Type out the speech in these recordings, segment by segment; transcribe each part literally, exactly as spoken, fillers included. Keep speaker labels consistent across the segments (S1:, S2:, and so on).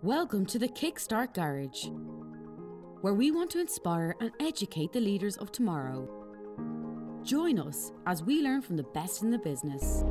S1: Welcome to the Kickstart Garage, where we want to inspire and educate the leaders of tomorrow. Join us as we learn from the best in the business.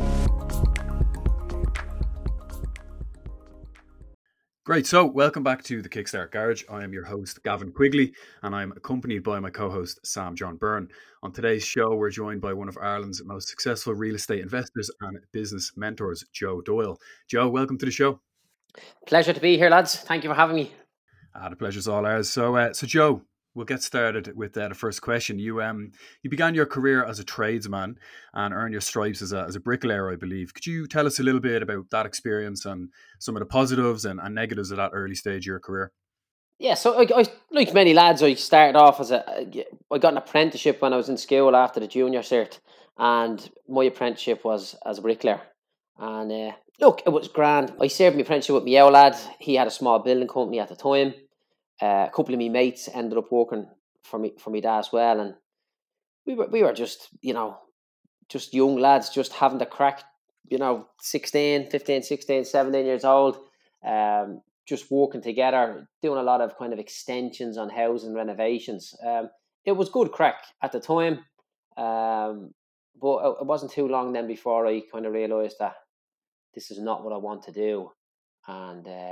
S2: Great, so welcome back to the Kickstart Garage. I am your host, Gavin Quigley, and I'm accompanied by my co-host, Sam John Byrne. On today's show, we're joined by one of Ireland's most successful real estate investors and business mentors, Joe Doyle. Joe, welcome to the show.
S3: Pleasure to be here, lads. Thank you for having me.
S2: Ah, the pleasure's all ours. So, uh, so Joe, we'll get started with uh, the first question. You um you began your career as a tradesman and earned your stripes as a, as a bricklayer, I believe. Could you tell us a little bit about that experience and some of the positives and, and negatives of that early stage of your career?
S3: Yeah, so I, I, like many lads, I started off as a. I got an apprenticeship when I was in school after the junior cert, and my apprenticeship was as a bricklayer. And uh, look, it was grand. I served my apprenticeship with my old lad. He had a small building company at the time. Uh, a couple of my mates ended up working for me for me dad as well, and we were we were just you know just young lads, just having the crack. You know, sixteen, fifteen, sixteen, seventeen years old. Um, just working together, doing a lot of kind of extensions on housing renovations. Um, it was good crack at the time, um, but it wasn't too long then before I kind of realised that this is not what I want to do. And uh,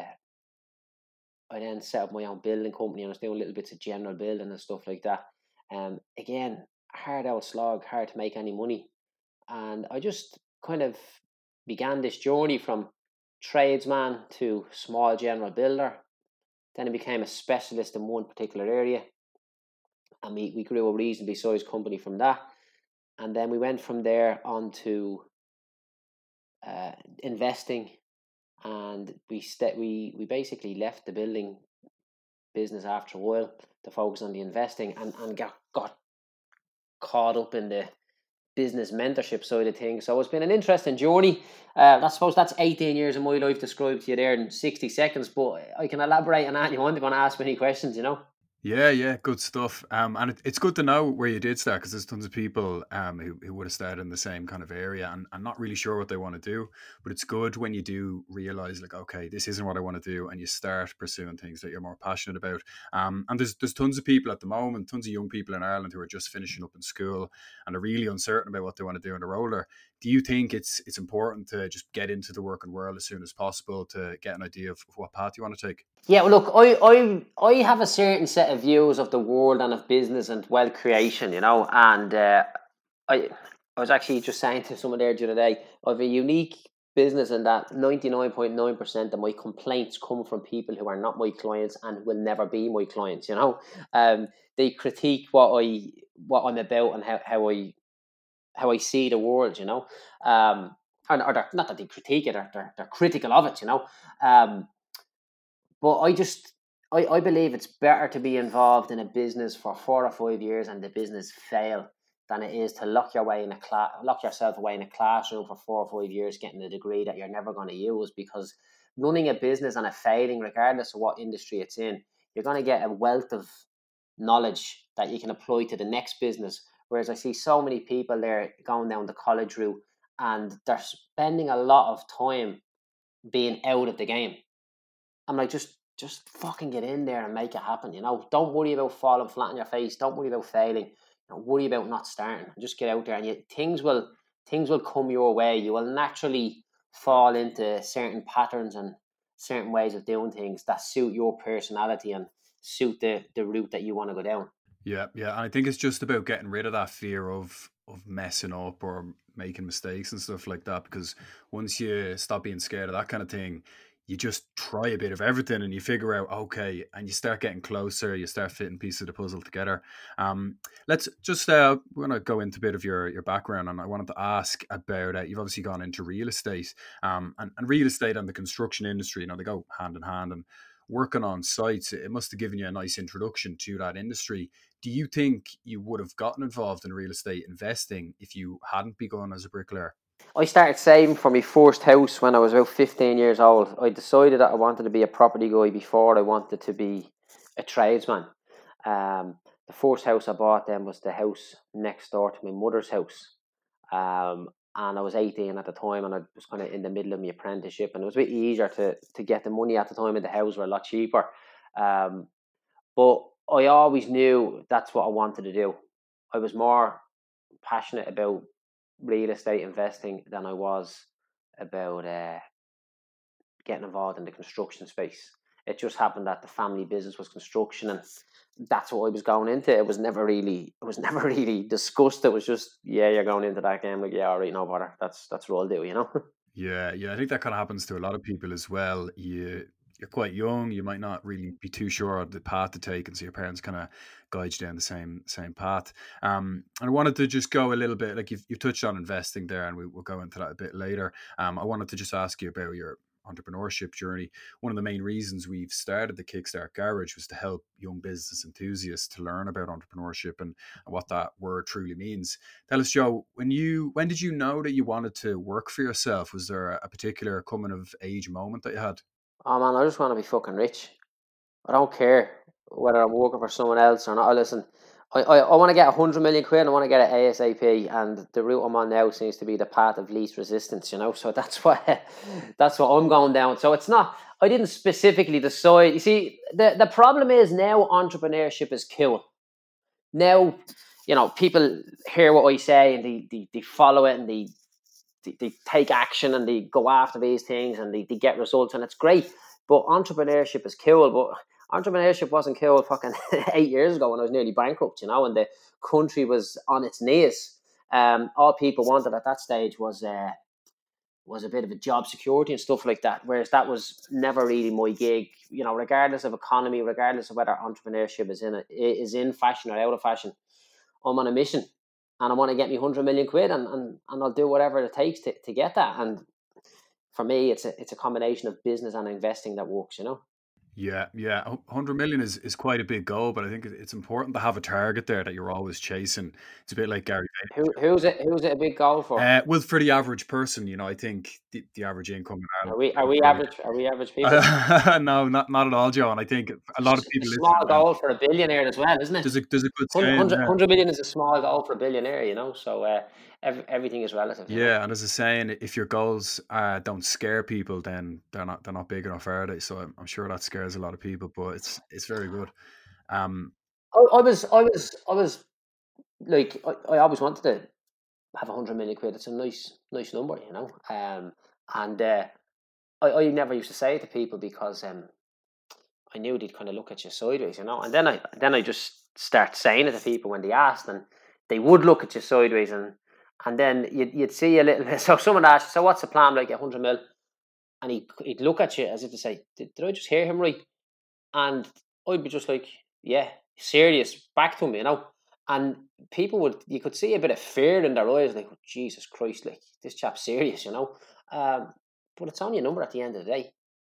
S3: I then set up my own building company and I was doing little bits of general building and stuff like that. Um, again, hard out slog, hard to make any money. And I just kind of began this journey from tradesman to small general builder. Then I became a specialist in one particular area, and we, we grew a reasonably sized company from that. And then we went from there on to uh, investing, and we st- we we basically left the building business after a while to focus on the investing, and, and got got caught up in the business mentorship side of things. So it's been an interesting journey. Uh, I suppose that's eighteen years of my life described to you there in sixty seconds, but I can elaborate on that if you want to ask me any questions, you know.
S2: Yeah, yeah, good stuff. Um, and it, it's good to know where you did start because there's tons of people um who, who would have started in the same kind of area and, and not really sure what they want to do. But it's good when you do realize, like, okay, this isn't what I want to do, and you start pursuing things that you're more passionate about. Um, and there's there's tons of people at the moment, tons of young people in Ireland who are just finishing up in school and are really uncertain about what they want to do in their older. Do you think it's it's important to just get into the working world as soon as possible to get an idea of what path you want to take?
S3: Yeah, well, look, I, I, I have a certain set of views of the world and of business and wealth creation, you know, and uh, I, I was actually just saying to someone there the other day, I have a unique business in that ninety-nine point nine percent of my complaints come from people who are not my clients and will never be my clients, you know. Um, they critique what I what I'm about and how, how I how I see the world, you know. Um, or, or they're, not that they critique it, they're, they're, they're critical of it, you know. Um, but I just, I, I believe it's better to be involved in a business for four or five years and the business fail than it is to lock your way in a class, lock yourself away in a classroom for four or five years, getting a degree that you're never going to use. Because running a business and a failing, regardless of what industry it's in, you're going to get a wealth of knowledge that you can apply to the next business. Whereas I see so many people there going down the college route and they're spending a lot of time being out of the game. I'm like, just just fucking get in there and make it happen, you know. Don't worry about falling flat on your face. Don't worry about failing. Don't worry about not starting. Just get out there and you, things will things will come your way. You will naturally fall into certain patterns and certain ways of doing things that suit your personality and suit the, the route that you want to go down.
S2: Yeah, yeah. And I think it's just about getting rid of that fear of of messing up or making mistakes and stuff like that. Because once you stop being scared of that kind of thing, you just try a bit of everything and you figure out, okay, and you start getting closer, you start fitting pieces of the puzzle together. Um, let's just uh we're gonna go into a bit of your your background, and I wanted to ask about uh, you've obviously gone into real estate. Um and, and real estate and the construction industry, you know, they go hand in hand, and working on sites, it must have given you a nice introduction to that industry. Do you think you would have gotten involved in real estate investing if you hadn't begun as a bricklayer?
S3: I started saving for my first house when I was about fifteen years old. I decided that I wanted to be a property guy before I wanted to be a tradesman. Um, the first house I bought then was the house next door to my mother's house. Um, and I was eighteen at the time, and I was kind of in the middle of my apprenticeship, and it was a bit easier to to get the money at the time, and the houses were a lot cheaper. Um, but I always knew that's what I wanted to do. I was more passionate about real estate investing than I was about uh, getting involved in the construction space. It just happened that the family business was construction, and that's what I was going into. It was never really, it was never really discussed. It was just, yeah, you're going into that game. Like, yeah, all right, no bother. That's that's what I'll do, you know.
S2: Yeah, yeah, I think that kind of happens to a lot of people as well. You you're quite young, you might not really be too sure of the path to take, and so your parents kind of guide you down the same same path. Um, and I wanted to just go a little bit, like you've you've touched on investing there, and we, we'll go into that a bit later. Um, I wanted to just ask you about your entrepreneurship journey. One of the main reasons we've started the Kickstart Garage was to help young business enthusiasts to learn about entrepreneurship and, and what that word truly means. Tell us, Joe, when you when did you know that you wanted to work for yourself? Was there a, a particular coming of age moment that you had?
S3: Oh man, I just want to be fucking rich. I don't care whether I'm working for someone else or not. I listen, I, I, I want to get a hundred million quid and I want to get it ASAP, and the route I'm on now seems to be the path of least resistance, you know. So that's what that's what I'm going down. So it's not, I didn't specifically decide. You see, the, the problem is now entrepreneurship is cool. Now, you know, people hear what I say and they, they, they follow it, and they, they they take action and they go after these things and they, they get results, and it's great. But entrepreneurship is cool. But entrepreneurship wasn't cool fucking eight years ago when I was nearly bankrupt, you know, and the country was on its knees. Um, all people wanted at that stage was uh, was a bit of a job security and stuff like that. Whereas that was never really my gig, you know. Regardless of economy, regardless of whether entrepreneurship is in it is in fashion or out of fashion, I'm on a mission, and I want to get me hundred million quid, and, and, and I'll do whatever it takes to, to get that. And for me, it's a it's a combination of business and investing that works, you know.
S2: Yeah, yeah. a hundred million is, is quite a big goal, but I think it- it's important to have a target there that you're always chasing. It's a bit like Gary
S3: Who who's it who's it a big goal for?
S2: Uh, well, for the average person, you know, I think the, the average income in
S3: Are
S2: Ireland
S3: we are
S2: is
S3: we
S2: probably
S3: average are we average people?
S2: uh, no, not not at all, John. I think a lot of
S3: It's a
S2: people
S3: small
S2: listening, man,
S3: goal for a billionaire as well, isn't it?
S2: there's a there's a good
S3: one
S2: saying,
S3: hundred,
S2: yeah,
S3: one hundred million is a small goal for a billionaire, you know. So uh, every, everything is relative, you know.
S2: yeah. And there's a saying, if your goals uh, don't scare people, then they're not they're not big enough, are they? So I'm, I'm sure that scares a lot of people, but it's it's very good. Um,
S3: I, I was I was I was like I, I always wanted to have a hundred million quid. It's a nice nice number, you know. Um, and uh, I I never used to say it to people because um I knew they'd kind of look at you sideways, you know. And then I then I just start saying it to people when they asked, and they would look at you sideways, and and then you'd you'd see a little bit. So someone asked, "So what's the plan? Like a hundred mil?" And he he'd look at you as if to say, "Did, did I just hear him right?" And I'd be just like, "Yeah, serious, back to him," you know. And people would, you could see a bit of fear in their eyes, like, oh, Jesus Christ, like this chap's serious, you know. Um, but it's only a number at the end of the day.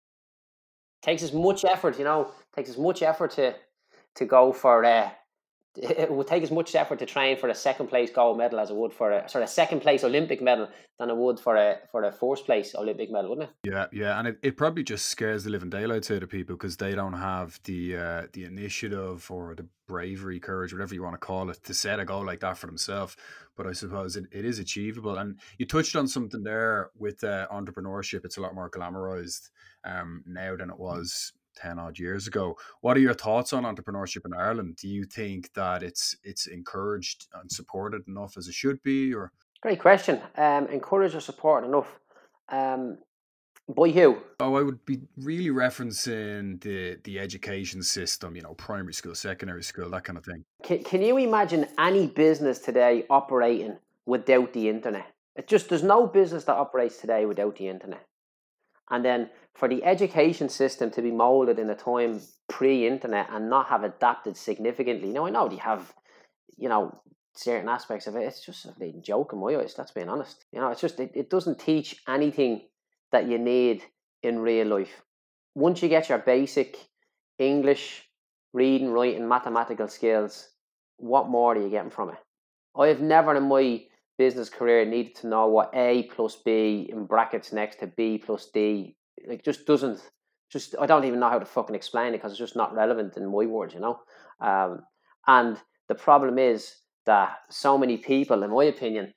S3: Takes as much effort, you know, takes as much effort to to go for uh, it would take as much effort to train for a second place gold medal as it would for a sorry a second place Olympic medal than it would for a for a first place Olympic medal, wouldn't it?
S2: yeah, yeah, and it, it probably just scares the living daylights out of people because they don't have the uh, the initiative or the bravery, courage, whatever you want to call it, to set a goal like that for themselves. But I suppose it, it is achievable. And you touched on something there with uh, entrepreneurship. It's a lot more glamorized um, now than it was ten odd years ago. What are your thoughts on entrepreneurship in Ireland? Do you think that it's it's encouraged and supported enough as it should be, or
S3: Great question. Um, encourage or support enough. Um, by who?
S2: oh, I would be really referencing the the education system, you know, primary school, secondary school, that kind of thing.
S3: Can, can you imagine any business today operating without the internet? It just there's no business that operates today without the internet. And then for the education system to be molded in a time pre-internet and not have adapted significantly. Now I know they have, you know, certain aspects of it. It's just a bleeding joke in my eyes. That's being honest. You know, it's just it, it doesn't teach anything that you need in real life. Once you get your basic English, reading, writing, mathematical skills, what more are you getting from it? I have never in my business career needed to know what A plus B in brackets next to B plus D. Like, just doesn't, just, I don't even know how to fucking explain it because it's just not relevant in my world, you know? Um, and the problem is that so many people, in my opinion,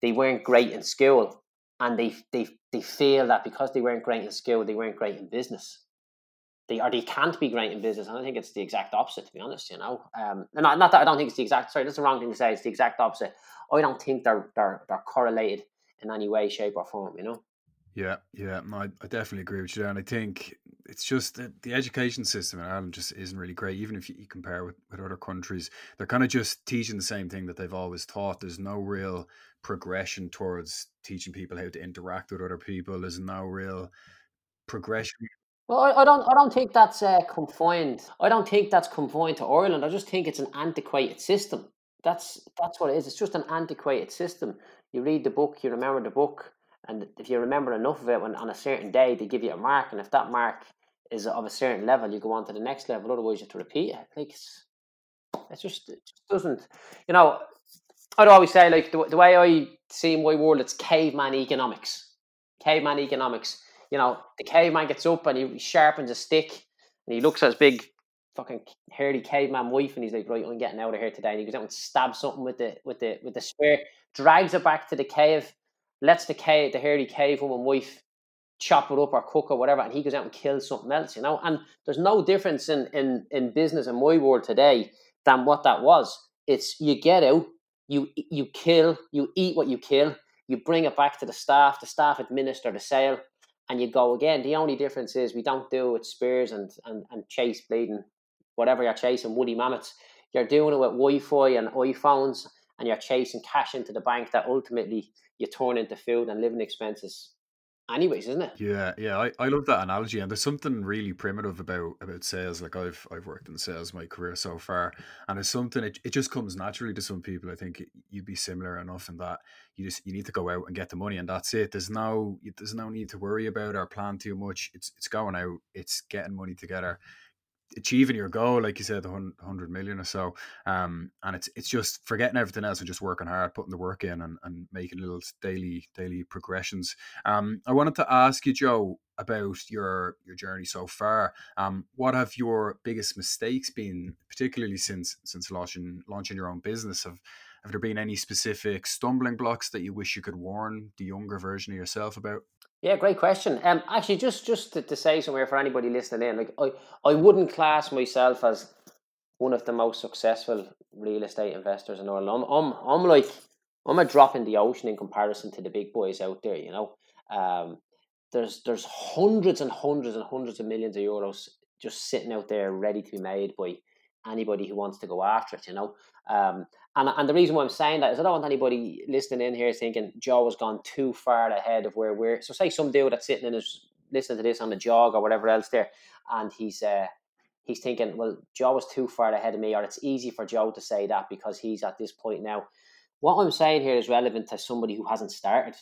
S3: they weren't great in school, and they they they feel that because they weren't great in school, they weren't great in business. They or they can't be great in business. And I think it's the exact opposite, to be honest. You know, um, and not, not that I don't think it's the exact. Sorry, that's the wrong thing to say. It's the exact opposite. I don't think they're they're they're correlated in any way, shape, or form. You know.
S2: Yeah, yeah, no, I, I definitely agree with you there. And I think it's just that the education system in Ireland just isn't really great. Even if you, you compare with, with other countries, they're kind of just teaching the same thing that they've always taught. There's no real progression towards teaching people how to interact with other people. There's no real progression.
S3: Well, I, I don't I don't think that's uh, confined. I don't think that's confined to Ireland. I just think it's an antiquated system. That's that's what it is. It's just an antiquated system. You read the book, you remember the book, and if you remember enough of it, when on a certain day they give you a mark, and if that mark is of a certain level, you go on to the next level. Otherwise, you have to repeat it. Like it's, it's just it just doesn't. You know, I'd always say like the, the way I see my world, it's caveman economics. Caveman economics. You know, the caveman gets up and he sharpens a stick and he looks at his big fucking hairy caveman wife and he's like, right, I'm getting out of here today. And he goes out and stabs something with the with the with the spear, drags it back to the cave, lets the cave the hairy cave woman wife chop it up or cook or whatever, and he goes out and kills something else, you know. And there's no difference in in in business in my world today than what that was. It's you get out, you you kill, you eat what you kill, you bring it back to the staff, the staff administer the sale, and you go again. The only difference is we don't do it with spears and and, and chase bleeding whatever you're chasing, woolly mammoths. You're doing it with Wi-Fi and iPhones, and you're chasing cash into the bank that ultimately you turn into food and living expenses anyways, isn't it?
S2: Yeah, yeah, I, I love that analogy, and there's something really primitive about about sales. Like I've I've worked in sales my career so far, and it's something it, it just comes naturally to some people. I think you'd be similar enough in that you just you need to go out and get the money, and that's it. There's no there's no need to worry about or plan too much. It's it's going out, it's getting money together, achieving your goal, like you said, the hundred million or so. Um, and it's it's just forgetting everything else and just working hard, putting the work in, and, and making little daily daily progressions. Um, I wanted to ask you, Joe, about your your journey so far. Um, what have your biggest mistakes been, particularly since since launching launching your own business? Have have there been any specific stumbling blocks that you wish you could warn the younger version of yourself about?
S3: Yeah, great question. Um, actually, just just to, to say somewhere for anybody listening in, like I, I wouldn't class myself as one of the most successful real estate investors in Ireland. I'm, I'm, I'm like I'm a drop in the ocean in comparison to the big boys out there. You know, um, there's there's hundreds and hundreds and hundreds of millions of euros just sitting out there ready to be made by anybody who wants to go after it. You know, um, and and the reason why I'm saying that is I don't want anybody listening in here thinking Joe has gone too far ahead of where we're. So say some dude that's sitting in his listening to this on the jog or whatever else there, and he's uh, he's thinking, well, Joe was too far ahead of me, or it's easy for Joe to say that because he's at this point now. What I'm saying here is relevant to somebody who hasn't started.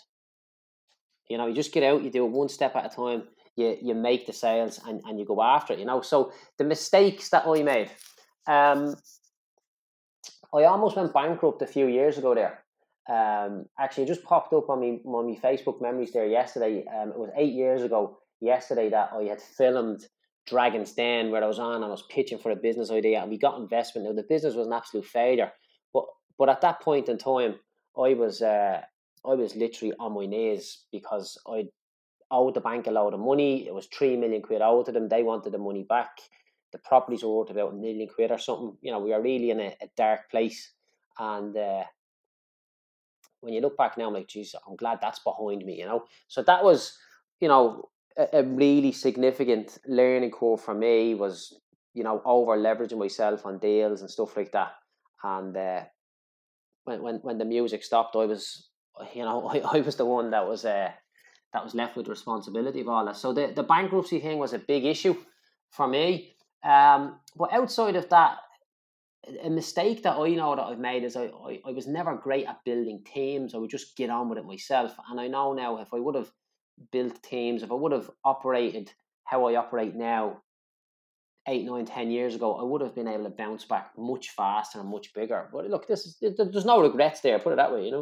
S3: You know, you just get out, you do it one step at a time, you you make the sales and, and you go after it, you know. So the mistakes that I made, um, I almost went bankrupt a few years ago there. Um, actually, it just popped up on me on my Facebook memories there yesterday. Um, it was eight years ago yesterday that I had filmed Dragon's Den where I was on and I was pitching for a business idea and we got investment. Now the business was an absolute failure, but but at that point in time, I was uh, I was literally on my knees because I owed the bank a load of money. It was three million quid owed to them. They wanted the money back. The properties were worth about a million quid or something. You know, we are really in a, a dark place. And uh, when you look back now, I'm like, geez, I'm glad that's behind me, you know. So that was, you know, a, a really significant learning curve for me was, you know, over leveraging myself on deals and stuff like that. And uh, when, when when the music stopped, I was, you know, I, I was the one that was uh, that was left with the responsibility of all that. So the, the bankruptcy thing was a big issue for me. Um, but outside of that, a mistake that I know that I've made is I, I, I was never great at building teams. I would just get on with it myself. And I know now if I would have built teams, if I would have operated how I operate now, eight, nine, ten years ago, I would have been able to bounce back much faster and much bigger. But look, this is there's no regrets there. Put it that way, you know.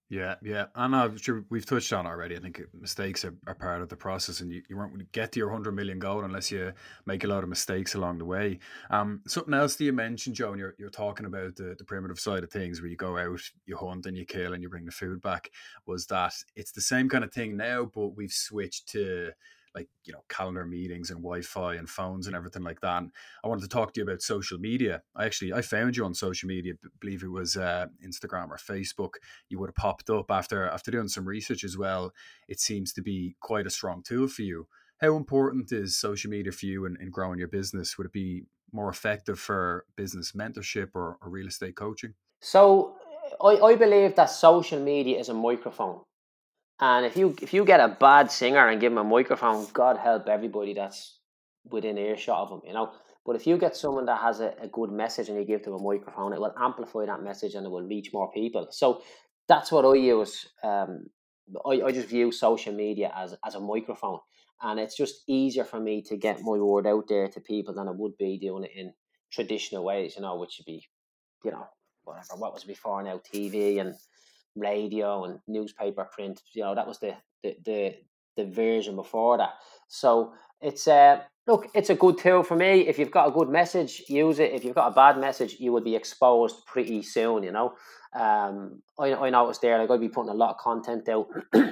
S2: Yeah, yeah. And I'm sure we've touched on it already. I think mistakes are, are part of the process, and you, you won't really get to your one hundred million goal unless you make a lot of mistakes along the way. Um, something else that you mentioned, Joe, and you're, you're talking about the, the primitive side of things where you go out, you hunt and you kill and you bring the food back, was that it's the same kind of thing now, but we've switched to like, you know, calendar meetings and Wi-Fi and phones and everything like that. And I wanted to talk to you about social media. I actually, I found you on social media, b- believe it was uh, Instagram or Facebook. You would have popped up after after doing some research as well. It seems to be quite a strong tool for you. How important is social media for you in, in growing your business? Would it be more effective for business mentorship or, or real estate coaching?
S3: So I, I believe that social media is a microphone. And if you if you get a bad singer and give him a microphone, God help everybody that's within earshot of him, you know. But if you get someone that has a, a good message and you give them a microphone, it will amplify that message and it will reach more people. So that's what I use. Um, I, I just view social media as, as a microphone. And it's just easier for me to get my word out there to people than it would be doing it in traditional ways, you know, which would be, you know, whatever, what was before now, T V and radio and newspaper print. You know, that was the the the, the version before that. So it's uh look, it's a good tool for me. If you've got a good message, use it. If you've got a bad message, you will be exposed pretty soon. You know, um, I I noticed there, like I'd be putting a lot of content out,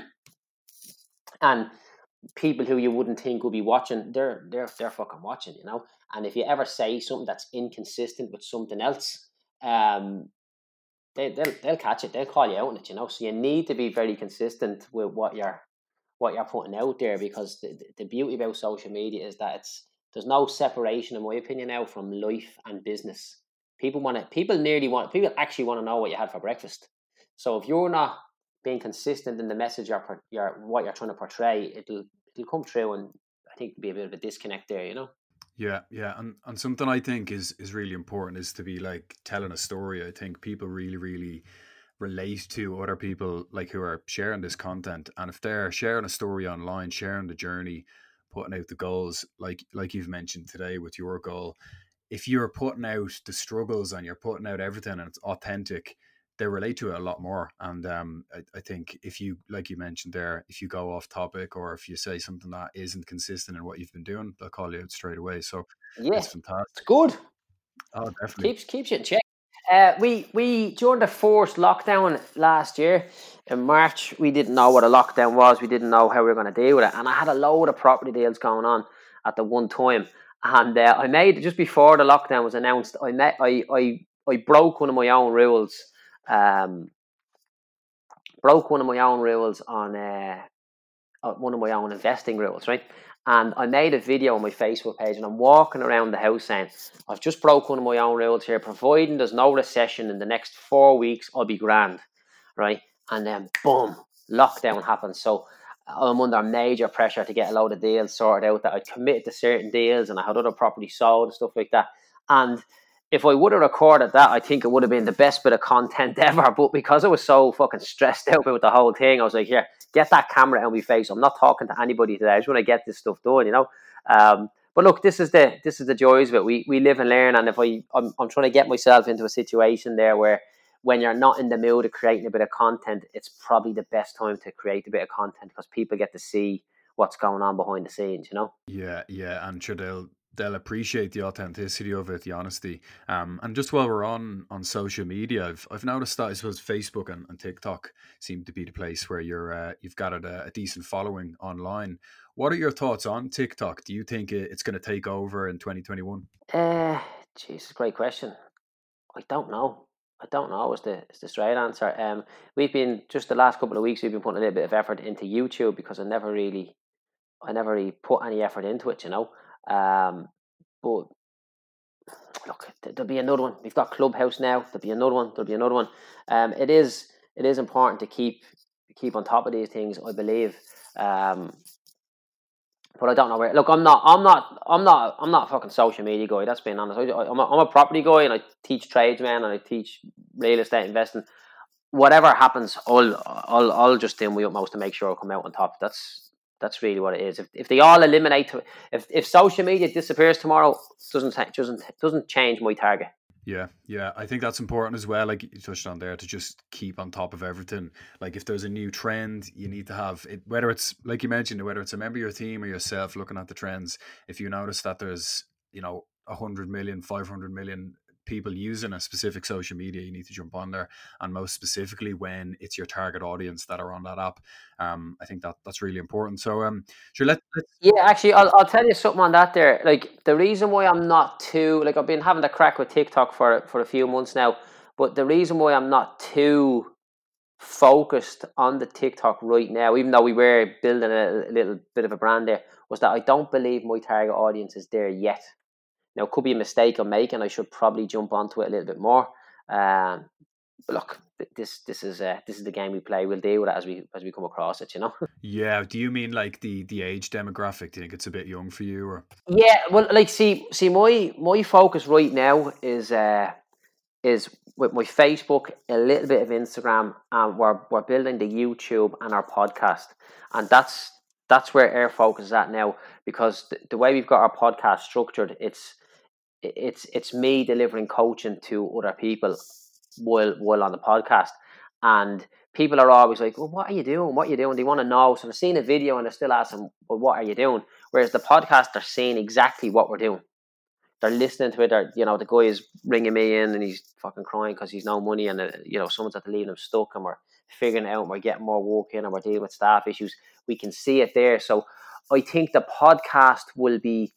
S3: and people who you wouldn't think would be watching, they're they're they're fucking watching. You know, and if you ever say something that's inconsistent with something else, um, they, they'll they'll catch it. They'll call you out on it, you know. So you need to be very consistent with what you're what you're putting out there, because the, the beauty about social media is that it's there's no separation, in my opinion, now from life and business. People want to people nearly want people actually want to know what you had for breakfast. So if you're not being consistent in the message you're, you're what you're trying to portray, it'll it'll come through, and I think there'll be a bit of a disconnect there, you know.
S2: Yeah, yeah, and and something I think is is really important is to be like telling a story. I think people really, really relate to other people like who are sharing this content, and if they're sharing a story online, sharing the journey, putting out the goals, like like you've mentioned today with your goal, if you're putting out the struggles and you're putting out everything and it's authentic, they relate to it a lot more. And um, I, I think if you, like you mentioned there, if you go off topic or if you say something that isn't consistent in what you've been doing, they'll call you out straight away. So
S3: Yeah,
S2: it's fantastic.
S3: it's good.
S2: Oh, definitely.
S3: Keeps keeps you in check. Uh, we we during the first lockdown last year in March, we didn't know what a lockdown was. We didn't know how we were going to deal with it, and I had a load of property deals going on at the one time. And uh, I made just before the lockdown was announced. I met I I I broke one of my own rules. Um, broke one of my own rules on uh, uh, one of my own investing rules, right? And I made a video on my Facebook page, and I'm walking around the house saying, I've just broke one of my own rules here. Providing there's no recession in the next four weeks, I'll be grand, right? And then, boom, lockdown happens. So I'm under major pressure to get a load of deals sorted out, that I'd committed to certain deals and I had other properties sold and stuff like that. And if I would have recorded that, I think it would have been the best bit of content ever. But because I was so fucking stressed out about the whole thing, I was like, here, get that camera on my face. I'm not talking to anybody today. I just want to get this stuff done, you know. Um, but look, this is the this is the joys of it. We we live and learn. And if I I'm, I'm trying to get myself into a situation there where when you're not in the mood of creating a bit of content, it's probably the best time to create a bit of content, because people get to see what's going on behind the scenes, you know.
S2: Yeah, yeah, and sure they'll they'll appreciate the authenticity of it, the honesty. Um, and just while we're on on social media, I've I've noticed that I suppose Facebook and, and TikTok seem to be the place where you're uh, you've got a, a decent following online. What are your thoughts on TikTok? Do you think it- it's going to take over in twenty twenty-one?
S3: Uh, Jesus, great question. I don't know. I don't know is the is the straight answer. Um, we've been just the last couple of weeks. We've been putting a little bit of effort into YouTube, because I never really, I never really put any effort into it, you know. Um, but look, th- there'll be another one. We've got Clubhouse now. There'll be another one. There'll be another one. Um, it is it is important to keep keep on top of these things, I believe. Um, but I don't know where. Look, I'm not. I'm not. I'm not. I'm not a fucking social media guy. That's being honest. I, I'm, a, I'm a property guy, and I teach tradesmen, and I teach real estate investing. Whatever happens, I'll I'll I'll just do my utmost to make sure I come out on top. That's that's really what it is. If if they all eliminate, if if social media disappears tomorrow, doesn't doesn't doesn't change my target.
S2: Yeah, yeah. I think that's important as well. Like you touched on there, to just keep on top of everything. Like if there's a new trend, you need to have it, whether it's like you mentioned, whether it's a member of your team or yourself looking at the trends. If you notice that there's, you know, a hundred million, five hundred million people using a specific social media, you need to jump on there. And most specifically when it's your target audience that are on that app. Um, I think that that's really important. So um sure let, let's
S3: Yeah, actually, I'll I'll tell you something on that there. Like the reason why I'm not too like I've been having the crack with TikTok for for a few months now, but the reason why I'm not too focused on the TikTok right now, even though we were building a, a little bit of a brand there, was that I don't believe my target audience is there yet. Now, it could be a mistake I'm making. I should probably jump onto it a little bit more. Um, but look, this this is uh, this is the game we play. We'll deal with it as we as we come across it. You know.
S2: yeah, do you mean like the the age demographic? Do you think it's a bit young for you or
S3: Yeah. Well, like, see, see, my my focus right now is uh is with my Facebook, a little bit of Instagram, and we're we're building the YouTube and our podcast, and that's that's where our focus is at now. Because the, the way we've got our podcast structured, it's it's it's me delivering coaching to other people while while on the podcast, and people are always like, "Well, what are you doing? What are you doing?" They want to know. So they're seeing a video and they're still asking, "Well, what are you doing?" Whereas the podcast, they're seeing exactly what we're doing. They're listening to it. They're, you know, the guy is ringing me in and he's fucking crying because he's no money, and uh, you know, someone's at the leaving him stuck, and we're figuring it out, and we're getting more work in, and we're dealing with staff issues. We can see it there. So I think the podcast will be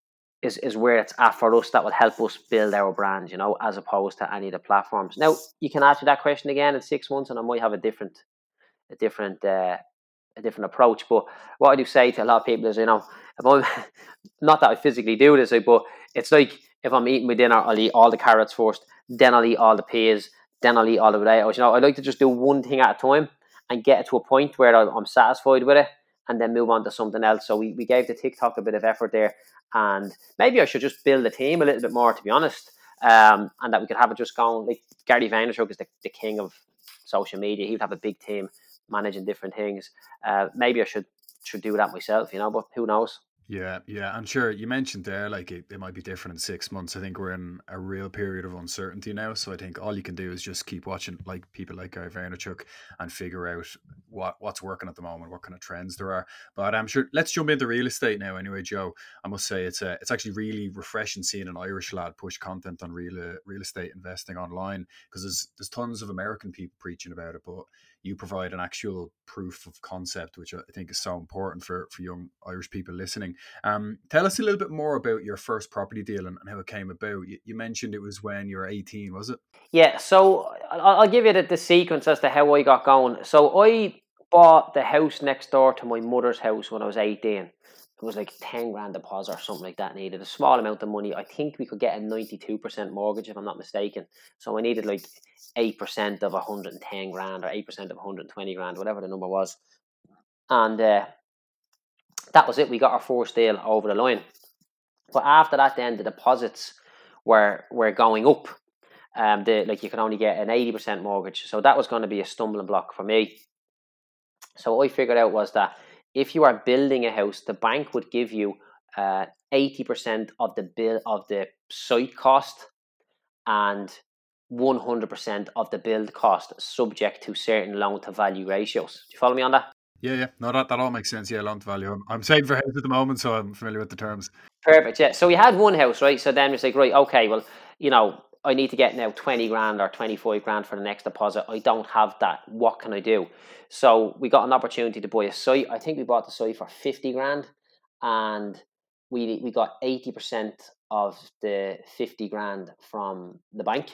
S3: is, is where it's at for us. That will help us build our brand, you know, as opposed to any of the platforms. Now you can ask me that question again in six months, and I might have a different a different uh, a different approach. But what I do say to a lot of people is, you know, if I'm not that I physically do this, like, but it's like if I'm eating my dinner, I'll eat all the carrots first, then I'll eat all the peas, then I'll eat all the potatoes. You know, I like to just do one thing at a time and get it to a point where I'm satisfied with it, and then move on to something else. So we, we gave the TikTok a bit of effort there, and maybe I should just build a team a little bit more, to be honest, um, and that we could have it just going. Like Gary Vaynerchuk is the, the king of social media. He'd have a big team managing different things. Uh, maybe I should should do that myself, you know, but who knows?
S2: yeah, yeah, I'm sure you mentioned there like it, it might be different in six months. I think we're in a real period of uncertainty now, so I think all you can do is just keep watching like people like Gary Vaynerchuk and figure out what what's working at the moment, what kind of trends there are. But I'm sure let's jump into real estate now. Anyway, Joe, I must say it's a, it's actually really refreshing seeing an Irish lad push content on real uh, real estate investing online, because there's there's tons of American people preaching about it, but you provide an actual proof of concept, which I think is so important for for young Irish people listening. Um, tell us a little bit more about your first property deal and, and how it came about. You, you mentioned it was when you were eighteen, was it?
S3: Yeah, so I'll, I'll give you the, the sequence as to how I got going. So I bought the house next door to my mother's house when I was eighteen. It was like ten grand deposit or something like that needed. A small amount of money. I think we could get a ninety-two percent mortgage if I'm not mistaken. So I needed like eight percent of one hundred ten grand or eight percent of one hundred twenty grand, whatever the number was. And uh, that was it. We got our first deal over the line. But after that, then the deposits were were going up. Um, the like you can only get an eighty percent mortgage, so that was going to be a stumbling block for me. So what I figured out was that if you are building a house, the bank would give you uh, eighty percent of the bill of the site cost and one hundred percent of the build cost, subject to certain loan to value ratios. Do you follow me on that?
S2: Yeah, yeah. No, that, that all makes sense. Yeah, loan to value. I'm, I'm saving for a house at the moment, so I'm familiar with the terms.
S3: Perfect. Yeah. So we had one house, right? So then it's like, right, okay, well, you know, I need to get now twenty grand or twenty-five grand for the next deposit. I don't have that. What can I do? So we got an opportunity to buy a site. I think we bought the site for fifty grand, and we we got eighty percent of the fifty grand from the bank.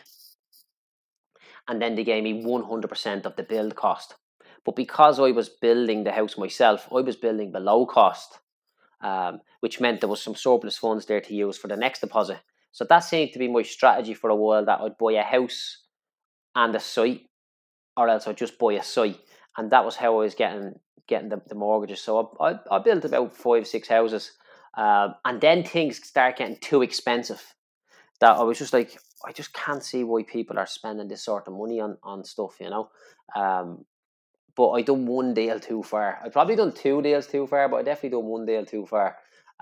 S3: And then they gave me one hundred percent of the build cost. But because I was building the house myself, I was building below cost, um, which meant there was some surplus funds there to use for the next deposit. So that seemed to be my strategy for a while, that I'd buy a house and a site, or else I'd just buy a site. And that was how I was getting getting the, the mortgages. So I, I, I built about five, six houses. Um, and then things start getting too expensive, that I was just like, I just can't see why people are spending this sort of money on, on stuff, you know. Um, but I done one deal too far. I probably done two deals too far, but I definitely done one deal too far.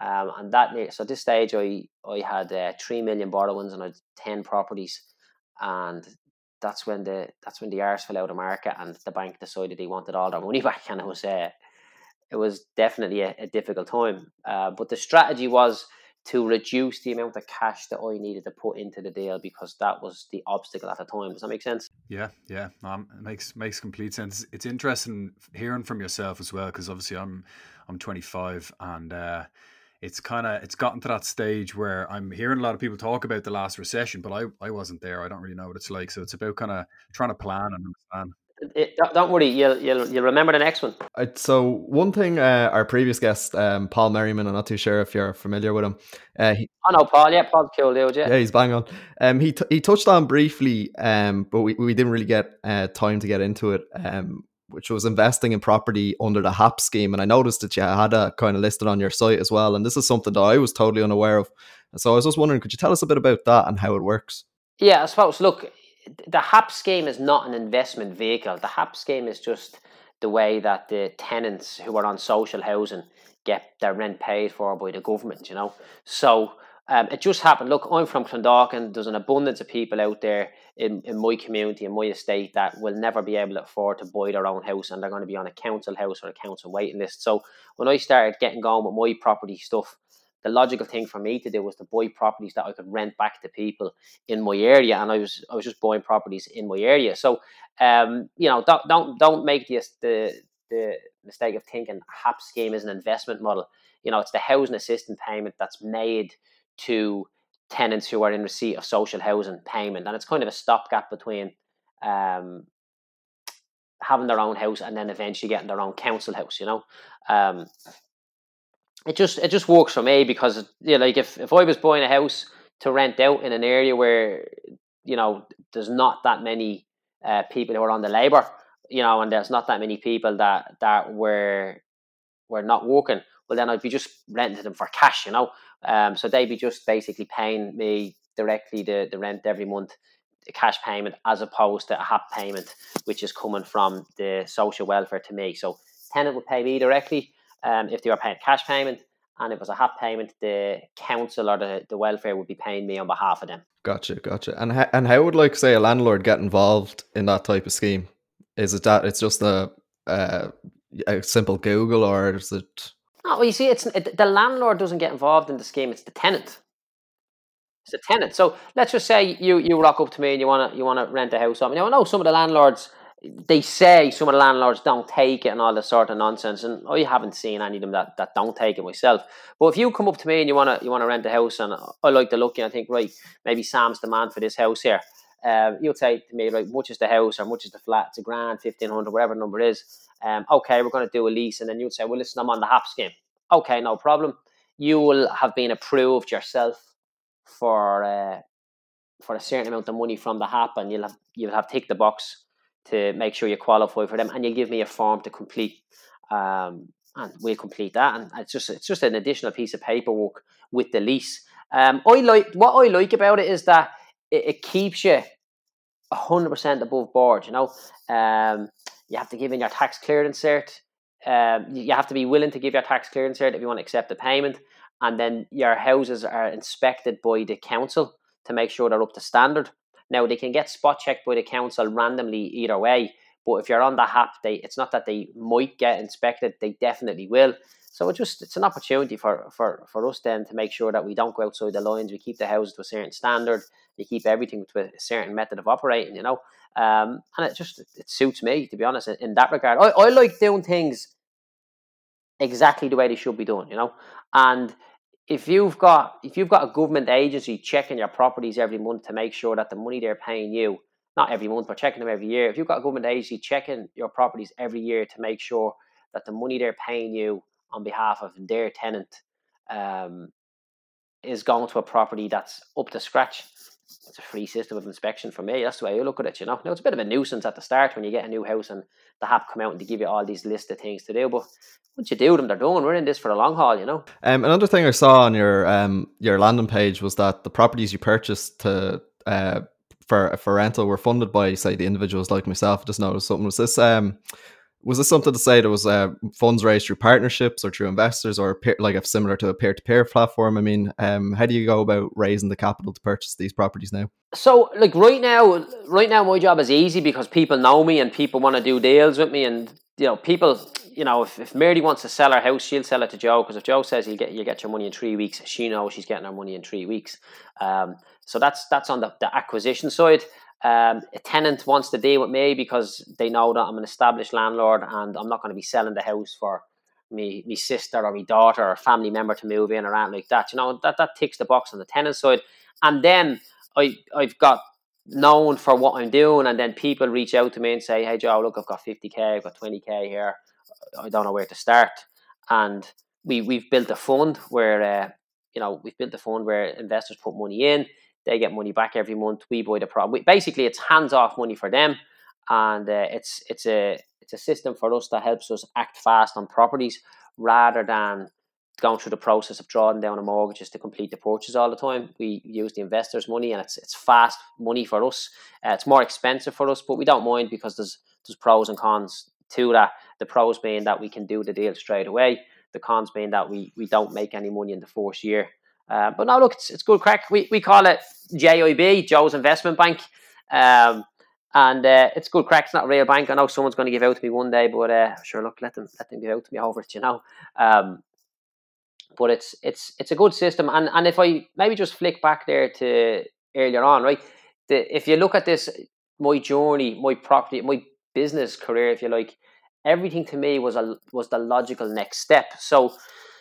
S3: Um, and that so at this stage, I I had uh, three million borrowings and I had ten properties, and that's when the that's when the arse fell out of the market, and the bank decided they wanted all their money back, and it was uh, it was definitely a, a difficult time. Uh, but the strategy was to reduce the amount of cash that I needed to put into the deal because that was the obstacle at the time. Does that make sense?
S2: Yeah, yeah, um, it makes makes complete sense. It's interesting hearing from yourself as well, because obviously I'm I'm twenty-five, and uh, it's kind of it's gotten to that stage where I'm hearing a lot of people talk about the last recession, but I, I wasn't there. I don't really know what it's like. So it's about kind of trying to plan and understand.
S3: It, don't worry, you'll, you'll you'll remember the next one.
S4: Uh, so one thing, uh, our previous guest, um, Paul Merriman, I'm not too sure if you're familiar with him. Uh, he,
S3: I know Paul, yeah, Paul's cool dude, yeah.
S4: Yeah, he's bang on. Um, he t- he touched on briefly, um, but we, we didn't really get uh, time to get into it, um, which was investing in property under the H A P scheme. And I noticed that you had a kind of listed on your site as well. And this is something that I was totally unaware of. So I was just wondering, could you tell us a bit about that and how it works?
S3: Yeah, I suppose, look, the H A P scheme is not an investment vehicle. The H A P scheme is just the way that the tenants who are on social housing get their rent paid for by the government, you know. So um, it just happened. Look, I'm from Clondalkin. There's an abundance of people out there in, in my community, in my estate, that will never be able to afford to buy their own house, and they're going to be on a council house or a council waiting list. So when I started getting going with my property stuff, the logical thing for me to do was to buy properties that I could rent back to people in my area, and I was I was just buying properties in my area. So, um, you know, don't don't don't make the the the mistake of thinking H A P scheme is an investment model. You know, it's the housing assistance payment that's made to tenants who are in receipt of social housing payment, and it's kind of a stopgap between um, having their own house and then eventually getting their own council house. You know. Um, It just it just works for me because, you know, like if, if I was buying a house to rent out in an area where, you know, there's not that many uh, people who are on the labour, you know, and there's not that many people that that were were not working, well then I'd be just renting them for cash, you know. Um, so they'd be just basically paying me directly the, the rent every month, the cash payment, as opposed to a H A P payment, which is coming from the social welfare to me. So tenant would pay me directly. Um, if they were paying cash payment, and if it was a H A P payment, the council or the, the welfare would be paying me on behalf of them.
S4: Gotcha, gotcha. And ha- and how would, like, say, a landlord get involved in that type of scheme? Is it that it's just a, uh, a simple Google, or is it?
S3: No, well, you see, it's it, the landlord doesn't get involved in the scheme. It's the tenant. It's the tenant. So let's just say you you rock up to me and you wanna you wanna rent a house. I mean, I know some of the landlords, they say some of the landlords don't take it and all this sort of nonsense, and I haven't seen any of them that, that don't take it myself. But if you come up to me and you wanna you wanna rent a house, and I like the look, and I think, right, maybe Sam's the man for this house here. Um, you'll say to me, right, much is the house or much is the flat? It's a grand, fifteen hundred, whatever the number is. Um, okay, we're going to do a lease, and then you'll say, well, listen, I'm on the H A P scheme. Okay, no problem. You will have been approved yourself for uh, for a certain amount of money from the H A P, and you'll have you'll have ticked the box to make sure you qualify for them, and you give me a form to complete, um, and we'll complete that, and it's just it's just an additional piece of paperwork with the lease. Um, I like what I like about it is that it, it keeps you a hundred percent above board. You know, um, you have to give in your tax clearance cert. Um, you have to be willing to give your tax clearance cert if you want to accept the payment, and then your houses are inspected by the council to make sure they're up to standard. Now, they can get spot checked by the council randomly either way, but if you're on the H A P, they, it's not that they might get inspected, they definitely will. So it just it's an opportunity for, for, for us then to make sure that we don't go outside the lines, we keep the houses to a certain standard, we keep everything to a certain method of operating, you know. Um, and it just it suits me, to be honest, in, in that regard. I, I like doing things exactly the way they should be done, you know. And if you've got if you've got a government agency checking your properties every month to make sure that the money they're paying you, not every month, but checking them every year, if you've got a government agency checking your properties every year to make sure that the money they're paying you on behalf of their tenant um, is going to a property that's up to scratch, it's a free system of inspection for me. That's the way I look at it, you know. Now, it's a bit of a nuisance at the start when you get a new house and the H A P come out and they give you all these lists of things to do, but once you do them, they're done. We're in this for the long haul, you know.
S4: Um, another thing I saw on your um your landing page was that the properties you purchased to uh for for rental were funded by, say, the individuals like myself. I just noticed something. Was this um Was this something to say there was uh, funds raised through partnerships or through investors or peer, like a similar to a peer-to-peer platform? I mean, um, how do you go about raising the capital to purchase these properties now?
S3: So, like right now, right now, my job is easy because people know me and people want to do deals with me, and you know, people, you know, if, if Mary wants to sell her house, she'll sell it to Joe, because if Joe says you get you get your money in three weeks, she knows she's getting her money in three weeks. Um, so that's that's on the, the acquisition side. Um, a tenant wants to deal with me because they know that I'm an established landlord and I'm not going to be selling the house for me, me sister or my daughter or a family member to move in or anything like that. You know, that, that ticks the box on the tenant side. And then I, I've got known for what I'm doing, and then people reach out to me and say, hey, Joe, look, I've got fifty K, I've got twenty K here. I don't know where to start. And we, we've built a fund where, uh, you know, we've built a fund where investors put money in. They get money back every month. We buy the property. Basically, it's hands-off money for them, and uh, it's it's a it's a system for us that helps us act fast on properties rather than going through the process of drawing down a mortgages to complete the purchase all the time. We use the investors' money, and it's it's fast money for us. Uh, it's more expensive for us, but we don't mind because there's there's pros and cons to that. The pros being that we can do the deal straight away. The cons being that we we don't make any money in the first year. Uh, but no, look, it's, it's good crack. We we call it J I B, Joe's Investment Bank. Um, and uh, it's good crack. It's not a real bank. I know someone's going to give out to me one day, but uh, sure, look, let them let them give out to me over it, you know. Um, but it's it's it's a good system. And and if I maybe just flick back there to earlier on, right? The, if you look at this, my journey, my property, my business career, if you like, everything to me was a was the logical next step. So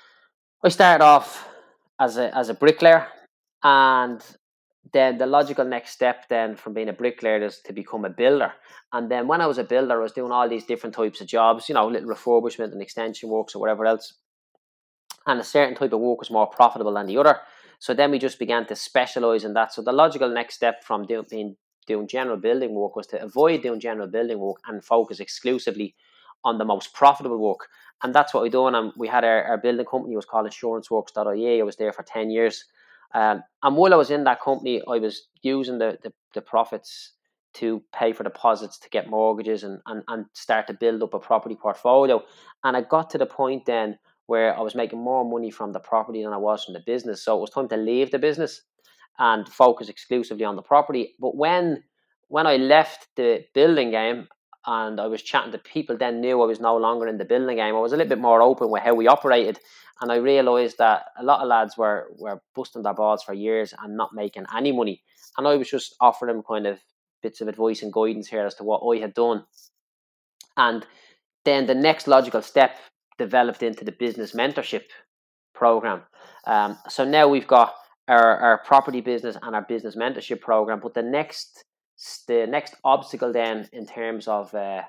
S3: I started off as a as a bricklayer, and then the logical next step then from being a bricklayer is to become a builder. And then when I was a builder, I was doing all these different types of jobs, you know, little refurbishment and extension works or whatever else. And a certain type of work was more profitable than the other. So then we just began to specialize in that. So the logical next step from doing being doing general building work was to avoid doing general building work and focus exclusively on the most profitable work. And that's what we done. And we had our, our building company, it was called insurance works dot I E. I was there for ten years. Um, and while I was in that company, I was using the, the, the profits to pay for deposits, to get mortgages and, and, and start to build up a property portfolio. And I got to the point then where I was making more money from the property than I was from the business. So it was time to leave the business and focus exclusively on the property. But when when I left the building game and I was chatting to people, then knew I was no longer in the building game, I was a little bit more open with how we operated. And I realised that a lot of lads were, were busting their balls for years and not making any money. And I was just offering them kind of bits of advice and guidance here as to what I had done. And then the next logical step developed into the business mentorship program. Um, so now we've got our, our property business and our business mentorship program. But the next the next obstacle then in terms of uh,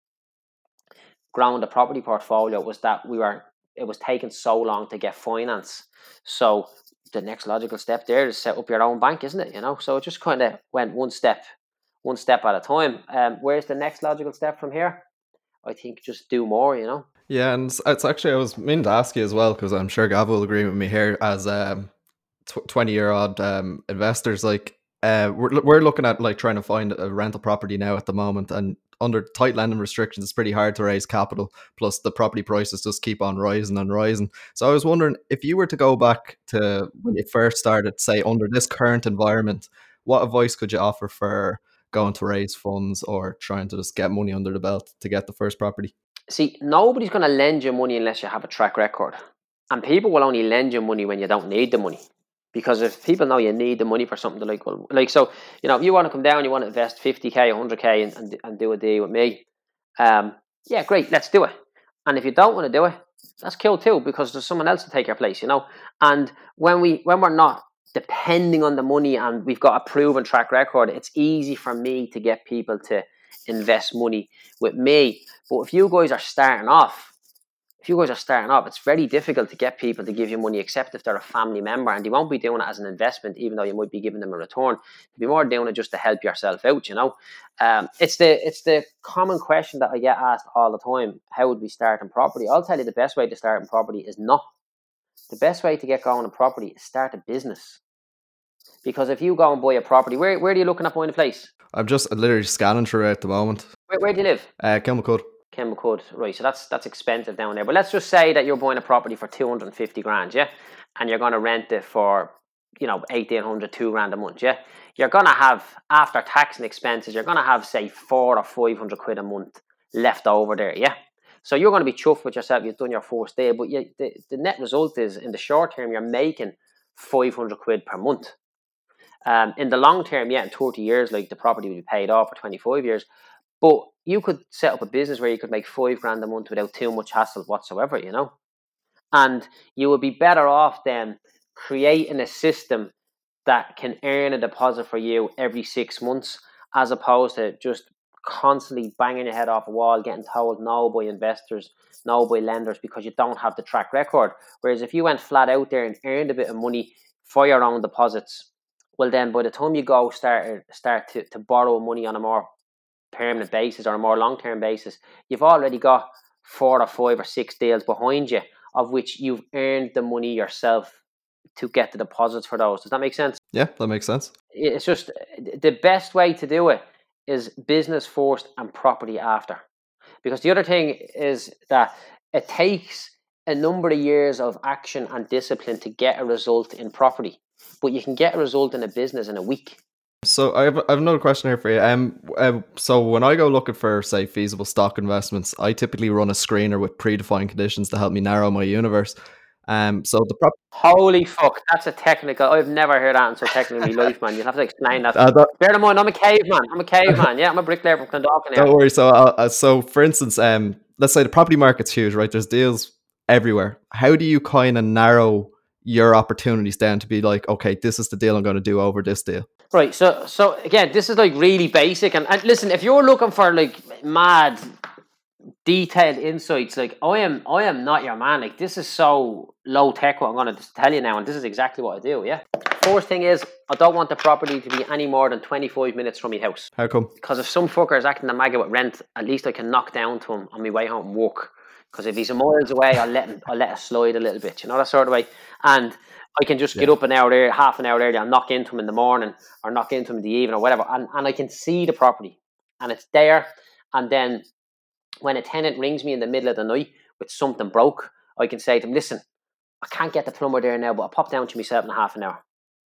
S3: growing the property portfolio was that we were it was taking so long to get finance. So the next logical step there is set up your own bank, isn't it? You know, so it just kind of went one step, one step at a time. Um, where's the next logical step from here? I think just do more, you know.
S4: Yeah, and it's actually, I was meaning to ask you as well, because I'm sure Gav will agree with me here, as um, twenty-year-old um, investors, like, uh, we're, we're looking at, like, trying to find a rental property now at the moment, and under tight lending restrictions, it's pretty hard to raise capital, plus the property prices just keep on rising and rising. So I was wondering, if you were to go back to when you first started, say, under this current environment, what advice could you offer for going to raise funds or trying to just get money under the belt to get the first property?
S3: See, nobody's going to lend you money unless you have a track record. And people will only lend you money when you don't need the money. Because if people know you need the money for something, they're like, well, like, so, you know, if you want to come down, you want to invest fifty K, one hundred K and, and, and do a deal with me, um, yeah, great, let's do it. And if you don't want to do it, that's cool too, because there's someone else to take your place, you know. And when, we, when we're not depending on the money and we've got a proven track record, it's easy for me to get people to invest money with me. But if you guys are starting off, if you guys are starting off, it's very difficult to get people to give you money, except if they're a family member, and they won't be doing it as an investment, even though you might be giving them a return. They'll be more doing it just to help yourself out, you know. Um, it's the it's the common question that I get asked all the time: how would we start in property? I'll tell you the best way to start in property is not. The best way to get going in property is start a business. Because if you go and buy a property, where where are you looking at buying a place?
S4: I'm just literally scanning through it at the moment.
S3: Where, where do you live?
S4: Uh, Kilmacud.
S3: Kenmacud, right? So that's that's expensive down there. But let's just say that you're buying a property for two hundred fifty grand, yeah, and you're going to rent it for, you know, eighteen hundred, two grand a month, yeah. You're going to have, after tax and expenses, you're going to have, say, four or five hundred quid a month left over there, yeah. So you're going to be chuffed with yourself. You've done your first day, but you, the the net result is, in the short term, you're making five hundred quid per month. Um, in the long term, yeah, in thirty years, like, the property will be paid off, or twenty-five years. But you could set up a business where you could make five grand a month without too much hassle whatsoever, you know. And you would be better off then creating a system that can earn a deposit for you every six months, as opposed to just constantly banging your head off a wall, getting told no by investors, no by lenders, because you don't have the track record. Whereas if you went flat out there and earned a bit of money for your own deposits, well, then by the time you go start start to, to borrow money on a more permanent basis or a more long-term basis, you've already got four or five or six deals behind you, of which you've earned the money yourself to get the deposits for those. Does that make sense?
S4: Yeah, that makes sense.
S3: It's just, the best way to do it is business first and property after. Because the other thing is that it takes a number of years of action and discipline to get a result in property, but you can get a result in a business in a week.
S4: So I have, I have another question here for you. Um, uh, so when I go looking for, say, feasible stock investments, I typically run a screener with predefined conditions to help me narrow my universe. Um, so the prop-
S3: Holy fuck, that's a technical. I've never heard that in so technical in my life, man. You'll have to explain that.
S4: Uh, that
S3: Bear in mind, I'm a caveman. I'm a caveman. Yeah, I'm a bricklayer from Clondalkin.
S4: Don't worry. So, uh, uh, so for instance, um, let's say the property market's huge, right? There's deals everywhere. How do you kind of narrow your opportunities down to be like, okay, this is the deal I'm going to do over this deal?
S3: Right. So, so again, this is like really basic. And, and listen, if you're looking for like mad, detailed insights, like I am, I am not your man. Like, this is so low tech what I'm going to tell you now, and this is exactly what I do. Yeah. First thing is, I don't want the property to be any more than twenty-five minutes from my house.
S4: How come?
S3: Because if some fucker is acting a maggot with rent, at least I can knock down to him on my way home from work. Because if he's a miles away, I'll let him, I'll let it slide a little bit, you know, that sort of way. And I can just get
S4: Yeah.
S3: up an hour there, half an hour early, I'll knock into him in the morning or knock into him in the evening or whatever. And, and I can see the property and it's there. And then when a tenant rings me in the middle of the night with something broke, I can say to them, listen, I can't get the plumber there now, but I'll pop down to myself in half an hour.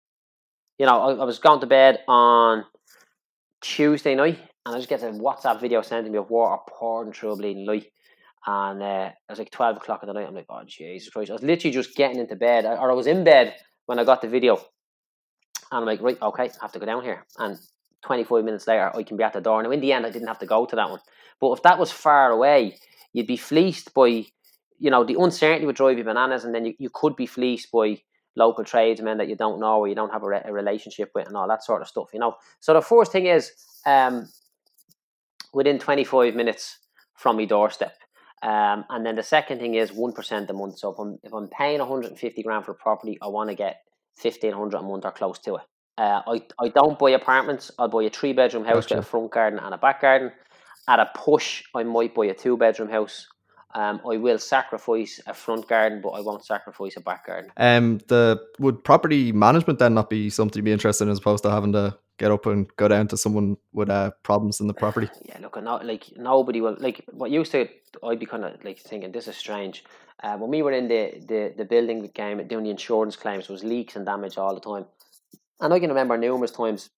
S3: You know, I, I was going to bed on Tuesday night and I just get a WhatsApp video sent to me of water pouring through a bleeding light. And uh, it was like twelve o'clock in the night. I'm like, oh, Jesus Christ. I was literally just getting into bed, or I was in bed when I got the video. And I'm like, right, okay, I have to go down here. And twenty-five minutes later, I can be at the door. Now, in the end, I didn't have to go to that one. But if that was far away, you'd be fleeced by, you know, the uncertainty would drive you bananas. And then you, you could be fleeced by local tradesmen that you don't know or you don't have a, re- a relationship with and all that sort of stuff, you know. So the first thing is, um, within twenty-five minutes from my doorstep. Um, and then the second thing is one percent a month. So if I'm if I'm paying one hundred fifty grand for a property, I want to get fifteen hundred a month or close to it. Uh, I, I don't buy apartments. I'll buy a three bedroom house
S4: Gotcha.
S3: with a front garden and a back garden. At a push, I might buy a two bedroom house. Um, I will sacrifice a front garden, but I won't sacrifice a back garden.
S4: Um, the would property management then not be something you'd be interested in, as opposed to having to get up and go down to someone with uh, problems in the property?
S3: Yeah, look, not like nobody will like what used to. I'd be kind of like thinking this is strange. Uh, when we were in the, the the building game doing the insurance claims, there was leaks and damage all the time, and I can remember numerous times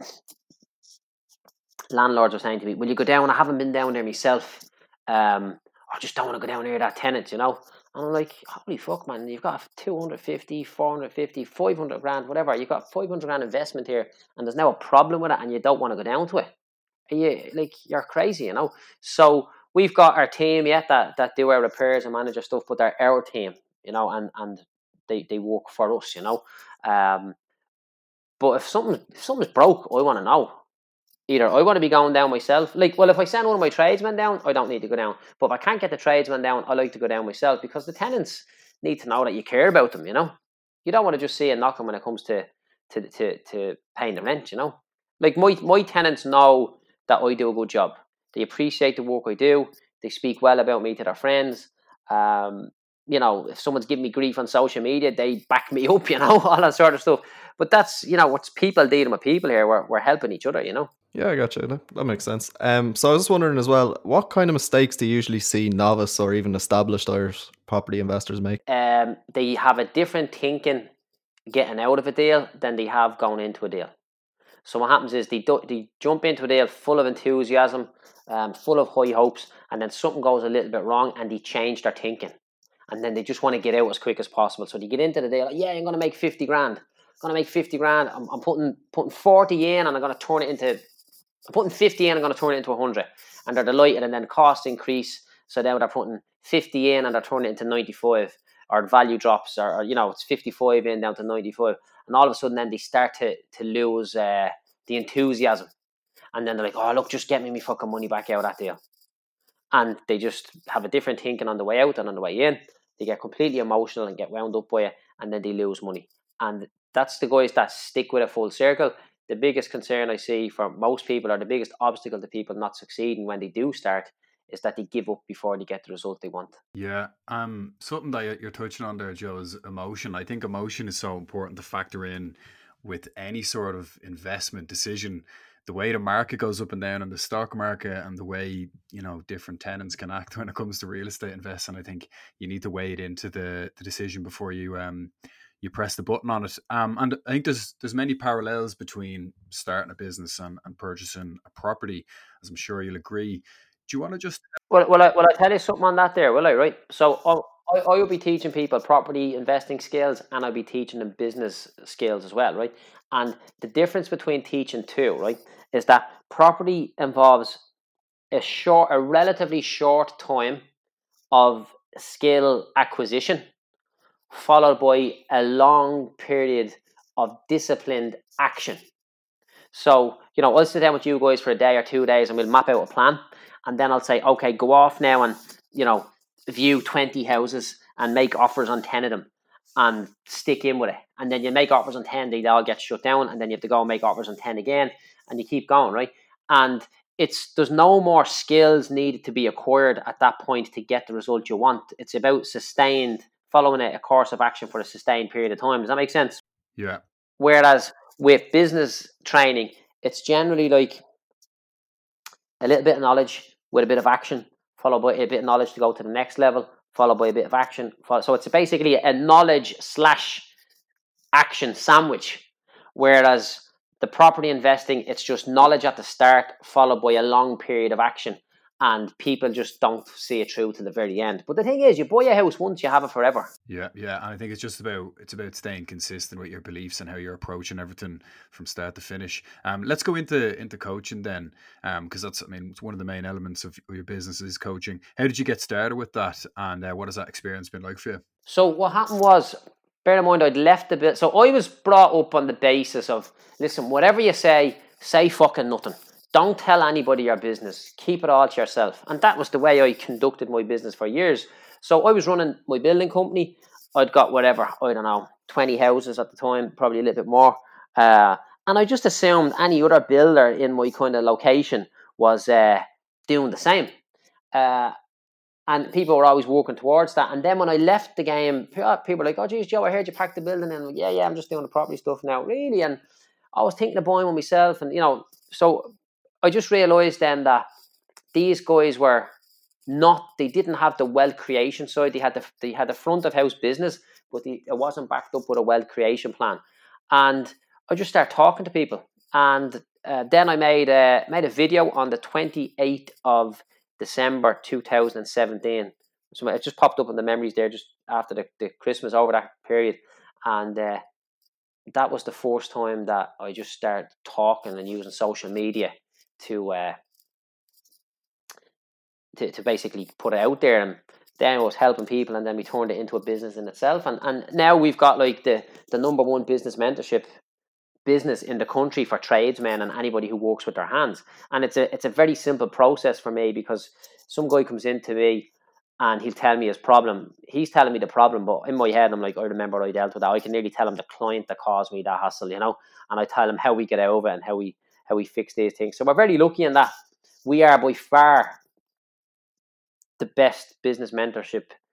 S3: landlords were saying to me, "Will you go down? I haven't been down there myself. Um, I just don't want to go down there that tenant, you know." And I'm like, holy fuck, man, you've got two hundred fifty, four hundred fifty, five hundred grand, whatever. You've got five hundred grand investment here and there's now a problem with it and you don't want to go down to it. And you, like, you're crazy, you know. So we've got our team, yeah, that, that do our repairs and manage our stuff, but they're our team, you know, and, and they, they work for us, you know. Um, but if something if something's broke, I want to know. Either I want to be going down myself. Like, well, if I send one of my tradesmen down, I don't need to go down. But if I can't get the tradesman down, I like to go down myself because the tenants need to know that you care about them, you know. You don't want to just see a knocking when it comes to, to, to, to paying the rent, you know. Like, my, my tenants know that I do a good job. They appreciate the work I do. They speak well about me to their friends. Um, you know, if someone's giving me grief on social media, they back me up, you know, all that sort of stuff. But that's, you know, what's people dealing with people here. We're, we're helping each other, you know.
S4: Yeah, I gotcha. That, that makes sense. Um, so I was just wondering as well, what kind of mistakes do you usually see novice or even established Irish property investors make?
S3: Um, they have a different thinking getting out of a deal than they have going into a deal. So what happens is they do, they jump into a deal full of enthusiasm, um, full of high hopes, and then something goes a little bit wrong and they change their thinking. And then they just want to get out as quick as possible. So they get into the deal, like, yeah, I'm going to make fifty grand. I'm going to make fifty grand. I'm, I'm putting putting forty in and I'm going to turn it into, I'm putting fifty in and I'm going to turn it into one hundred. And they're delighted, and then costs increase. So now they're putting fifty in and they're turning it into ninety-five. Or value drops, or, or you know, it's fifty-five in down to ninety-five. And all of a sudden then they start to, to lose uh, the enthusiasm. And then they're like, oh, look, just get me my fucking money back out of that deal. And they just have a different thinking on the way out and on the way in. They get completely emotional and get wound up by it, and then they lose money. And that's the guys that stick with a full circle. The biggest concern I see for most people, or the biggest obstacle to people not succeeding when they do start, is that they give up before they get the result they want.
S2: Yeah, um, something that you're touching on there, Joe, is emotion. I think emotion is so important to factor in with any sort of investment decision. The way the market goes up and down in the stock market, and the way, you know, different tenants can act when it comes to real estate investing, I think you need to weigh it into the, the decision before you um you press the button on it. Um, and I think there's there's many parallels between starting a business and, and purchasing a property, as I'm sure you'll agree. Do you want to just...
S3: Well, well, I, well, I tell you something on that there, will I, right? So I, I will be teaching people property investing skills, and I'll be teaching them business skills as well, right? And the difference between teaching two, right, is that property involves a short, a relatively short time of skill acquisition, followed by a long period of disciplined action. So, you know, I'll sit down with you guys for a day or two days and we'll map out a plan. And then I'll say, okay, go off now and, you know, view twenty houses and make offers on ten of them and stick in with it. And then you make offers on ten, they all get shut down. And then you have to go and make offers on ten again. And you keep going, right? And it's there's no more skills needed to be acquired at that point to get the result you want. It's about sustained, following a, a course of action for a sustained period of time. Does that make sense?
S2: Yeah.
S3: Whereas with business training, it's generally like a little bit of knowledge with a bit of action, followed by a bit of knowledge to go to the next level, followed by a bit of action. So it's basically a knowledge slash action sandwich. Whereas the property investing, it's just knowledge at the start, followed by a long period of action. And people just don't see it through to the very end. But the thing is, you buy a house once, you have it forever.
S2: Yeah, yeah. And I think it's just about it's about staying consistent with your beliefs and how you're approaching everything from start to finish. Um, let's go into into coaching then, um, because that's I mean it's one of the main elements of your business is coaching. How did you get started with that, and uh, what has that experience been like for you?
S3: So what happened was, bear in mind, I'd left the bit. So I was brought up on the basis of, listen, whatever you say, say fucking nothing. Don't tell anybody your business. Keep it all to yourself. And that was the way I conducted my business for years. So I was running my building company. I'd got whatever, I don't know, twenty houses at the time, probably a little bit more. Uh, and I just assumed any other builder in my kind of location was uh, doing the same. Uh, and people were always working towards that. And then when I left the game, people were like, oh, geez, Joe, I heard you packed the building. And I'm like, yeah, yeah, I'm just doing the property stuff now. Really? And I was thinking of buying one myself. And, you know, so I just realised then that these guys were not, they didn't have the wealth creation side. They had the they had the front of house business, but they, it wasn't backed up with a wealth creation plan. And I just started talking to people. And uh, then I made a, made a video on the twenty-eighth of December two thousand seventeen. So it just popped up in the memories there just after the, the Christmas, over that period. And uh, that was the first time that I just started talking and using social media to uh, to to basically put it out there. And then I was helping people, and then we turned it into a business in itself. And and now we've got like the the number one business mentorship business in the country for tradesmen and anybody who works with their hands. And it's a it's a very simple process for me, because some guy comes in to me and he'll tell me his problem. He's telling me the problem, but in my head I'm like, I remember I dealt with that. I can nearly tell him the client that caused me that hassle, you know, and I tell him how we get over it and how we how we fix these things. So we're very lucky in that we are by far the best business mentorship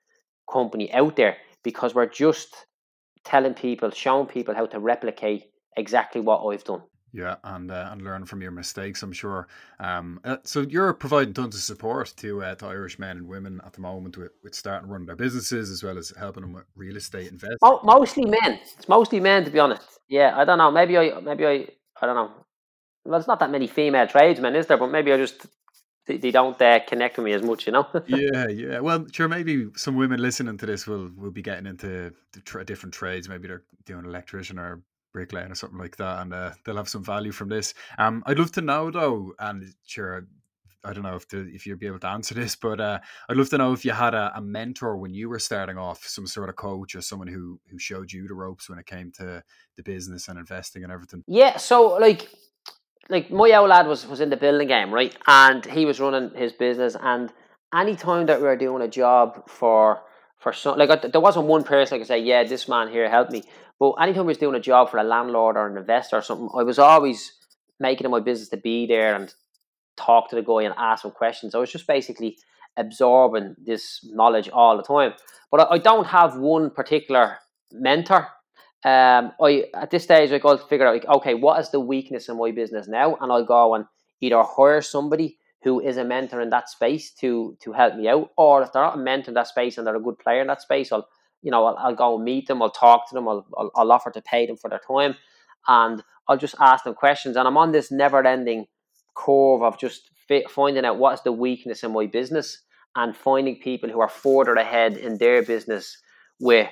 S3: company out there, because we're just telling people, showing people how to replicate exactly what I've done.
S2: Yeah, and uh, and learn from your mistakes, I'm sure. Um, uh, so you're providing tons of support to uh, to Irish men and women at the moment with, with starting running their businesses, as well as helping them with real estate investing.
S3: Mo- mostly men. It's mostly men, to be honest. Yeah, I don't know. Maybe I, maybe I, I don't know. Well, there's not that many female tradesmen, is there? But maybe I just they, they don't uh, connect with me as much, you know.
S2: Yeah, yeah. Well, sure. Maybe some women listening to this will will be getting into the tra- different trades. Maybe they're doing electrician or bricklaying or something like that, and uh, they'll have some value from this. Um, I'd love to know though, and sure, I don't know if the, if you'd be able to answer this, but uh, I'd love to know if you had a, a mentor when you were starting off, some sort of coach or someone who who showed you the ropes when it came to the business and investing and everything.
S3: Yeah. So like, like my old lad was was in the building game, right? And he was running his business. And any time that we were doing a job for for some, like I, there wasn't one person I could say, yeah, this man here helped me. But anytime we was doing a job for a landlord or an investor or something, I was always making it my business to be there and talk to the guy and ask him questions. I was just basically absorbing this knowledge all the time. But I, I don't have one particular mentor. Um, I at this stage I go to figure out, like, okay, what is the weakness in my business now, and I'll go and either hire somebody who is a mentor in that space to to help me out, or if they're not a mentor in that space and they're a good player in that space, I'll you know I'll, I'll go and meet them, I'll talk to them, I'll, I'll I'll offer to pay them for their time, and I'll just ask them questions. And I'm on this never-ending curve of just fi- finding out what is the weakness in my business and finding people who are further ahead in their business with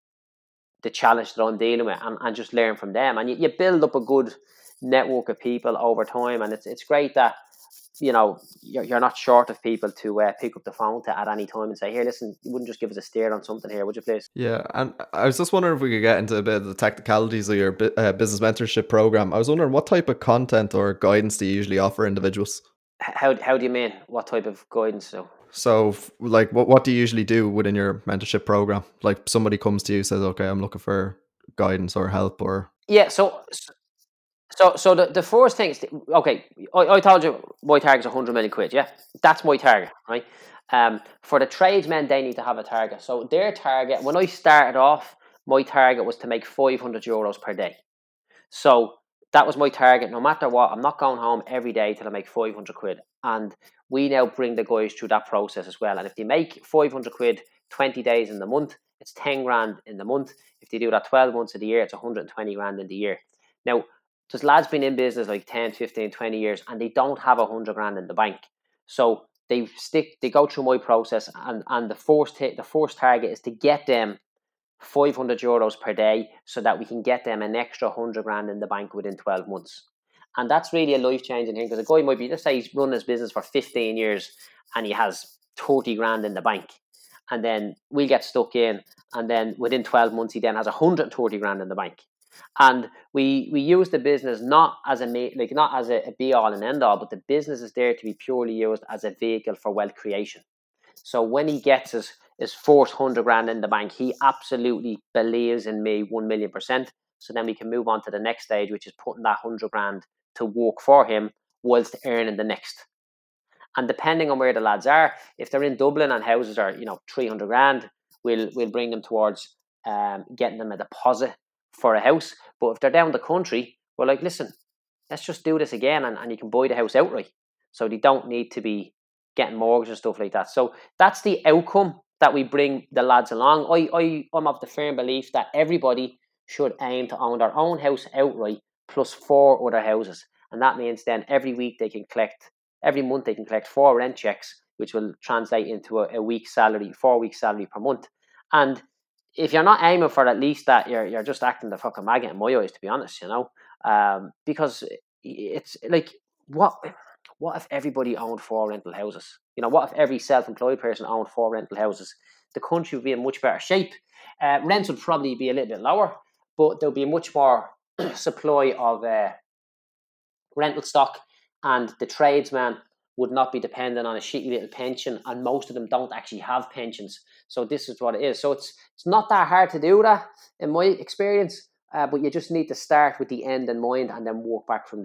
S3: the challenge that I'm dealing with, and, and just learn from them. And you, you build up a good network of people over time, and it's it's great that you know you're, you're not short of people to uh, pick up the phone to at any time and say, here, listen, you wouldn't just give us a steer on something here, would you please?
S4: Yeah, and I was just wondering if we could get into a bit of the technicalities of your bu- uh, business mentorship program. I was wondering, what type of content or guidance do you usually offer individuals?
S3: How how do you mean? What type of guidance? So
S4: So, f- like, what what do you usually do within your mentorship program? Like, somebody comes to you, says, "Okay, I'm looking for guidance or help," or
S3: yeah, so so so the, the first thing is, okay, I, I told you my target's one hundred million quid. Yeah, that's my target, right? Um, for the tradesmen, they need to have a target. So their target, when I started off, my target was to make five hundred euros per day. So that was my target. No matter what, I'm not going home every day till I make five hundred quid. And we now bring the guys through that process as well. And if they make five hundred quid twenty days in the month, it's ten grand in the month. If they do that twelve months of the year, it's one hundred twenty grand in the year. Now, there's lads been in business like ten, fifteen, twenty years, and they don't have one hundred grand in the bank. So they stick, they go through my process, and, and the first hit, the first target is to get them five hundred euros per day, so that we can get them an extra one hundred grand in the bank within twelve months. And that's really a life-changing thing, because a guy might be, let's say he's run his business for fifteen years and he has thirty grand in the bank, and then we get stuck in, and then within twelve months he then has one hundred thirty grand in the bank. And we we use the business not as a like not as a, a be all and end all, but the business is there to be purely used as a vehicle for wealth creation. So when he gets his his first hundred grand in the bank, he absolutely believes in me one million percent. So then we can move on to the next stage, which is putting that hundred grand to work for him whilst earning the next. And depending on where the lads are, if they're in Dublin and houses are, you know, three hundred grand, we'll we'll bring them towards um, getting them a deposit for a house. But if they're down the country, we're like, listen, let's just do this again, and, and you can buy the house outright. So they don't need to be getting mortgage and stuff like that. So that's the outcome that we bring the lads along. I, I, I'm of the firm belief that everybody should aim to own their own house outright plus four other houses. And that means then every week they can collect, every month they can collect four rent checks, which will translate into a, a week's salary, four weeks salary per month. And if you're not aiming for at least that, you're you're just acting the fucking maggot in my eyes, to be honest, you know. Um, because it's like, what what if everybody owned four rental houses? You know, what if every self-employed person owned four rental houses? The country would be in much better shape. Uh, rents would probably be a little bit lower, but there'll be much more supply of uh, rental stock, and the tradesman would not be dependent on a shitty little pension, and most of them don't actually have pensions. So this is what it is. So it's it's not that hard to do that, in my experience, uh, but you just need to start with the end in mind and then work back from there.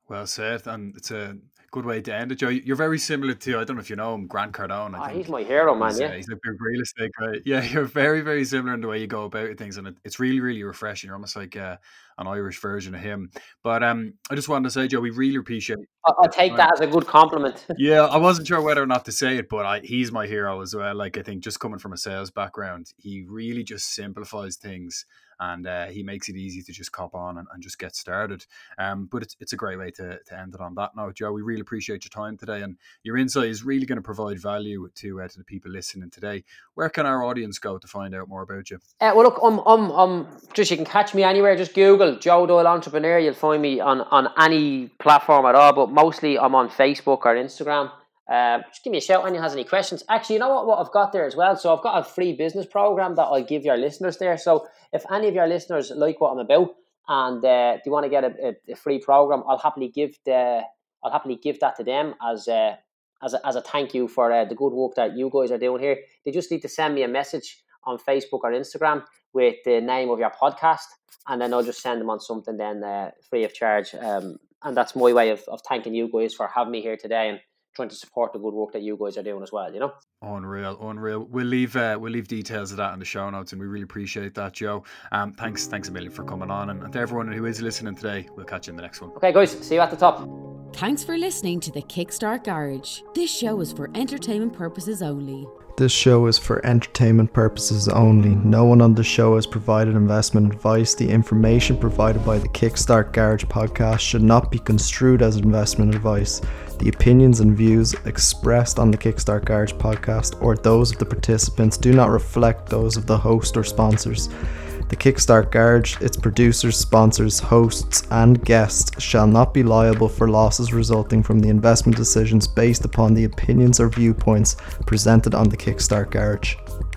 S2: Well said, and it's a good way to end it, Joe. You're very similar to, I don't know if you know him, Grant Cardone. I
S3: Ah,
S2: think
S3: he's my hero, man.
S2: he's uh,
S3: Yeah.
S2: he's a big real estate guy. Yeah, you're very very similar in the way you go about things, and it, it's really really refreshing. You're almost like uh, an Irish version of him. But um, I just wanted to say, Joe, we really appreciate.
S3: I'll, I'll take that as a good compliment.
S2: Yeah, I wasn't sure whether or not to say it, but I, he's my hero as well. Like, I think just coming from a sales background, he really just simplifies things, and uh, he makes it easy to just cop on and, and just get started. Um, but it's, it's a great way to, to end it on that note, Joe. We really appreciate your time today, and your insight is really going to provide value to uh, to the people listening today. Where can our audience go to find out more about you?
S3: Uh, well, look, um, um, um, just you can catch me anywhere. Just Google Joe Doyle Entrepreneur. You'll find me on, on any platform at all, but mostly I'm on Facebook or Instagram. Uh, just give me a shout when you has any questions. Actually, you know what, what I've got there as well? So I've got a free business program that I'll give your listeners there. So if any of your listeners like what I'm about and uh, they want to get a, a, a free program, I'll happily give the I'll happily give that to them as a as a, as a thank you for uh, the good work that you guys are doing here. They just need to send me a message on Facebook or Instagram with the name of your podcast, and then I'll just send them on something then uh, free of charge. Um, and that's my way of, of thanking you guys for having me here today and trying to support the good work that you guys are doing as well, you know?
S2: Unreal, unreal. We'll leave uh, we'll leave details of that in the show notes, and we really appreciate that, Joe. Um, thanks, thanks a million for coming on, and, and to everyone who is listening today, we'll catch you in the next one.
S3: Okay, guys, see you at the top.
S1: Thanks for listening to the Kickstart Garage. This show is for entertainment purposes only.
S4: This show is for entertainment purposes only. No one on the show has provided investment advice. The information provided by the Kickstart Garage podcast should not be construed as investment advice. The opinions and views expressed on the Kickstart Garage podcast or those of the participants do not reflect those of the host or sponsors. The Kickstart Garage, its producers, sponsors, hosts, and guests shall not be liable for losses resulting from the investment decisions based upon the opinions or viewpoints presented on the Kickstart Garage.